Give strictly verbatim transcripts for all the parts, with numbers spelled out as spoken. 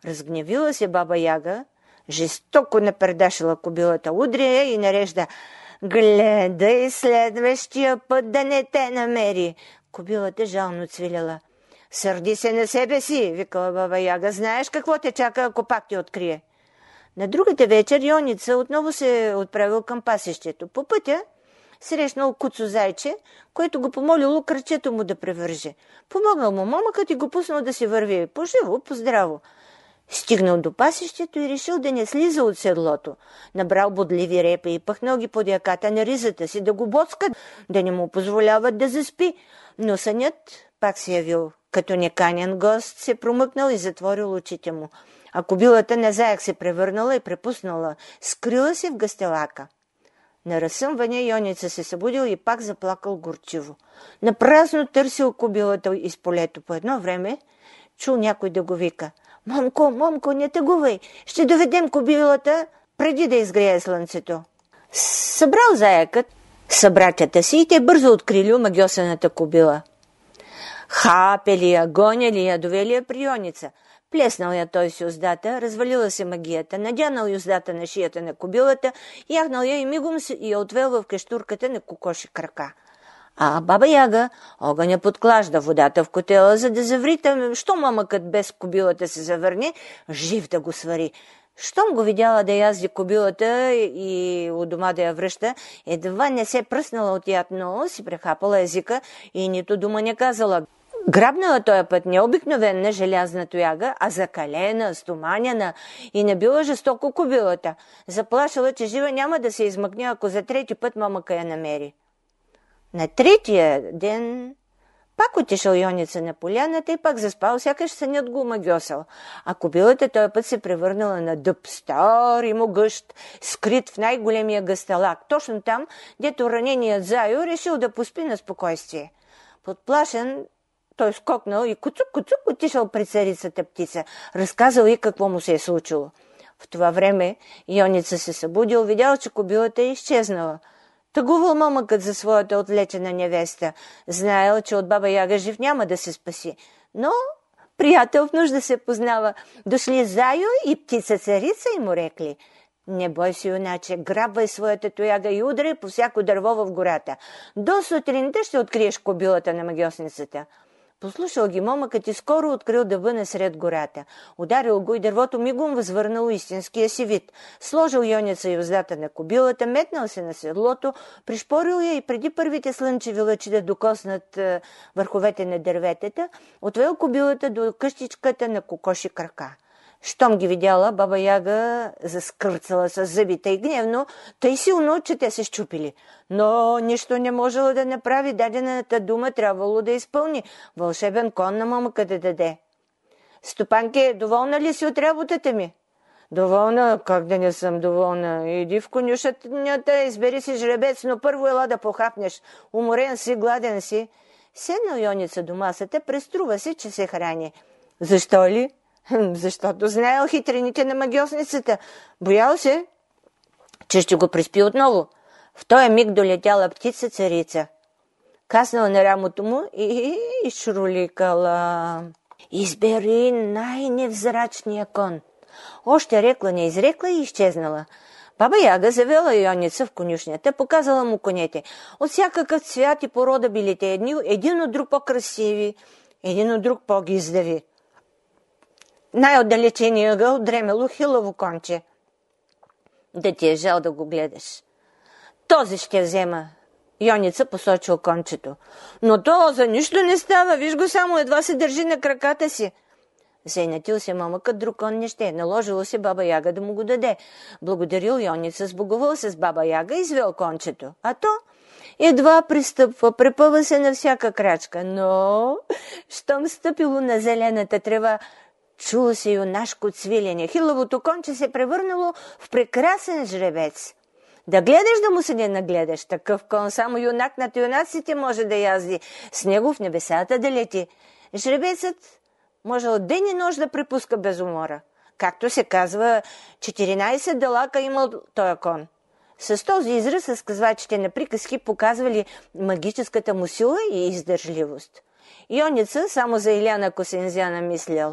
Разгневила се баба Яга, жестоко напердашила кобилата, удря я и нарежда: „Гледай следващия път да не те намери!“ Кобилата жално цвиляла. „Сърди се на себе си“, викала баба Яга, „знаеш какво те чака, ако пак те открие.“ На другата вечер Йоница отново се отправил към пасището. По пътя срещнал куцо зайче, което го помолило крачето му да превърже. Помогнал му момъкът и го пуснал да се върви поживо, поздраво. Стигнал до пасището и решил да не слиза от седлото. Набрал бодливи репи и пъхнал ги под яката на ризата си, да го боцкат, да не му позволяват да заспи. Но сънят пак се явил. Като неканен гост се промъкнал и затворил очите му. А кобилата на заек се превърнала и препуснала. Скрила се в гъстелака. На разсъмване Йоница се събудил и пак заплакал горчиво. Напразно търсил кобилата из полето. По едно време чул някой да го вика: „Момко, момко, не тъгувай! Ще доведем кобилата преди да изгрее слънцето.“ Събрал заекът събратята си и те бързо открили омагьосаната кобила. Хапели я, гоняли я, довели я при Йоница. Плеснал я той с юздата, развалила се магията, надянал юздата на шията на кобилата, яхнал я и мигом я отвел в кештурката на кокоши крака. А баба Яга огъня подклажда водата в котела, за да заврита, що момъкът без кобилата се завърне, жив да го свари. Щом го видяла да язди кобилата и у дома да я връща, едва не се пръснала от яд, но си прехапала езика и нито дума не казала. Грабнала този път не обикновена желязна тояга, а закалена, стоманяна и набила жестоко кобилата. Заплашала, че жива няма да се измъкне, ако за трети път момъка я намери. На третия ден пак отишъл Йоница на поляната и пак заспал, сякаш сънят го омагьосал. А кобилата този път се превърнала на дъб, стар и могъщ, скрит в най-големия гъсталак, точно там, дето раненият зайо решил да поспи на спокойствие. Подплашен, той скокнал и куцук-куцук отишъл при царицата птица, разказал и какво му се е случило. В това време Йоница се събудил, видял, че кобилата е изчезнала. Тъгувал момъкът за своята отлечена невеста. Знаел, че от баба Яга жив няма да се спаси. Но приятел в нужда се познава. Дошли Зайо и птица царица и му рекли: „Не бой се, юначе, грабвай своята тояга и удряй по всяко дърво в гората. До сутринта ще откриеш кобилата на магьосницата.“ Послушал ги момъкът и скоро открил дъба насред гората. Ударил го и дървото мигом възвърнало истинския си вид. Сложил Йоница юздата на кобилата, метнал се на седлото, пришпорил я и преди първите слънчеви лъчи да докоснат е, върховете на дърветата, отвел кобилата до къщичката на кокоши крака. Щом ги видяла, баба Яга заскърцала с зъбите и гневно, тъй силно, че те се счупили. Но нищо не можела да направи, дадената дума трябвало да изпълни. Вълшебен кон на момъка да даде. „Стопанке, доволна ли си от работата ми?“ „Доволна? Как да не съм доволна? Иди в конюшнята, избери си жребец, но първо ела да похапнеш. Уморен си, гладен си.“ Седнал Йоница до масата, преструва се, че се храни. „Защо ли?“ „Защото знаел хитрините на магьосницата. Боял се, че ще го приспи отново.“ В този миг долетяла птица царица. Каснала на рамото му и шруликала: „Избери най-невзрачния кон.“ Още рекла, не изрекла и изчезнала. Баба Яга завела Йоница в конюшнята, показала му конете. От всякакъв цвят и порода били те, едни, един от друг по-красиви, един от друг по-гиздави. Най-отдалечения ъгъл дремело хилаво конче. „Да ти е жал да го гледаш.“ „Този ще взема.“ Йоница посочил кончето. „Но то за нищо не става, виж го само, едва се държи на краката си.“ Заинатил се момъкът, друг кон не ще. Наложило се баба Яга да му го даде. Благодарил Йоница, сбогувал се с баба Яга и извел кончето. А то едва пристъпва, препъва се на всяка крачка. Но щом стъпило на зелената трева, чуло се юнашко цвилене. Хилавото конче се превърнало в прекрасен жребец. Да гледаш да му се не нагледаш. Такъв кон само юнак над юнаците може да язди. С него в небесата да лети. Жребецът можел ден и нощ да препуска без умора. Както се казва, четиринайсет далака имал този кон. С този израз разказвачите на приказки показвали магическата му сила и издържливост. Йоница само за Иляна Косензяна мислял: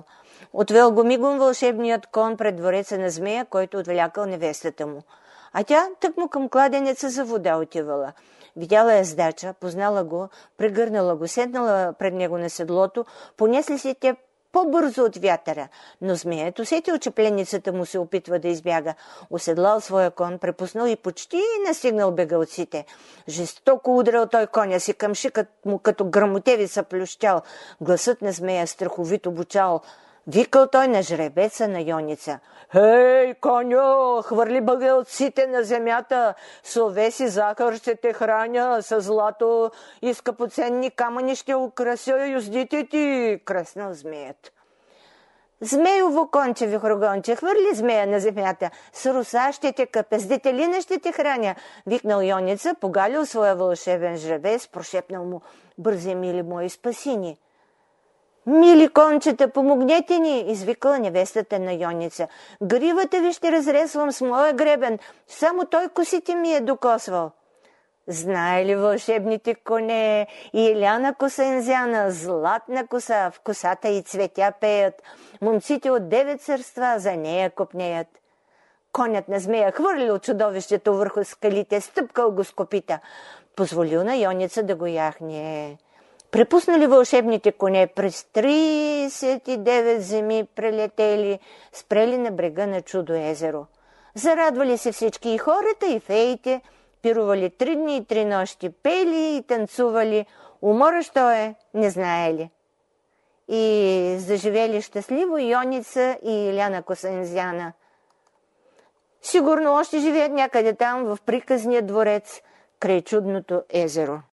Отвел го мигом вълшебният кон пред двореца на змея, който отвлякал невестата му. А тя тъкмо към кладенеца за вода отивала. Видяла ездача, познала го, прегърнала го, седнала пред него на седлото, понесли се те по-бързо от вятъра, но змеят усетил, че пленницата му се опитва да избяга. Оседлал своя кон, препуснал и почти настигнал бегалците. Жестоко удрял той коня си, към шикът му като грамотевица плющял. Гласът на змея страховито бучал. Викал той на жребеца на Йоница. Хей, коню, хвърли бъгълците на земята, с овес и захар ще те храня, с злато и скъпоценни камъни ще украся юздите ти, кръснал змеят. Змеево конче, вихрогонче, хвърли змея на земята, с руса ще те къпя, с детелина ще те храня, викнал Йоница, погалил своя вълшебен жребец, прошепнал му, бързи, мили мои, спаси ни. Мили кончета, помогнете ни, извикала невестата на Йоница. Гривата ви ще разресвам с моя гребен, само той косите ми е докосвал. Знае ли вълшебните коне, и Иляна Косензяна, златна коса, в косата и цветя пеят, момците от девет царства за нея копнеят. Конят на змея хвърлил чудовището върху скалите, стъпкал го с копита, позволил на Йоница да го яхне. Препуснали вълшебните коне, през тридесет и девет земи прелетели, спрели на брега на чудо езеро. Зарадвали се всички, и хората, и феите, пирували три дни и три нощи, пели и танцували. Умора що е, не знаели. И заживели щастливо Йоница и Иляна Косензяна. Сигурно още живеят някъде там в приказния дворец, край чудното езеро.